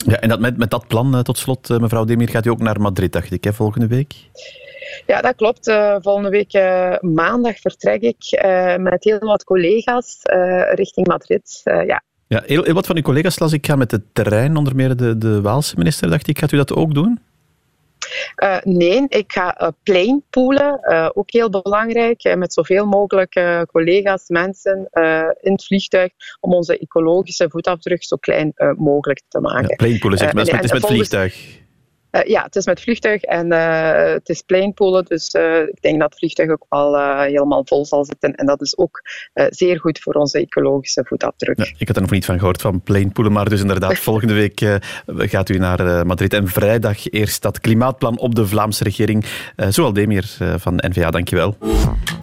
Ja, en met dat plan, tot slot, mevrouw Demir, gaat u ook naar Madrid, dacht ik, volgende week? Ja, dat klopt. Volgende week maandag vertrek ik met heel wat collega's richting Madrid. Ja. Ja, heel wat van uw collega's las ik gaan met de trein, onder meer de Waalse minister, dacht ik. Gaat u dat ook doen? Nee, ik ga planepoolen, ook heel belangrijk, met zoveel mogelijk collega's, mensen in het vliegtuig, om onze ecologische voetafdruk zo klein mogelijk te maken. Ja, planepoolen, zeg maar. Het is met vliegtuig. Ja, het is met vliegtuig en het is planepoolen, dus ik denk dat het vliegtuig ook wel helemaal vol zal zitten. En dat is ook zeer goed voor onze ecologische voetafdruk. Ja, ik had er nog niet van gehoord, van planepoolen, maar dus inderdaad, volgende week gaat u naar Madrid. En vrijdag eerst dat klimaatplan op de Vlaamse regering. Zoal Demir van N-VA, dankjewel.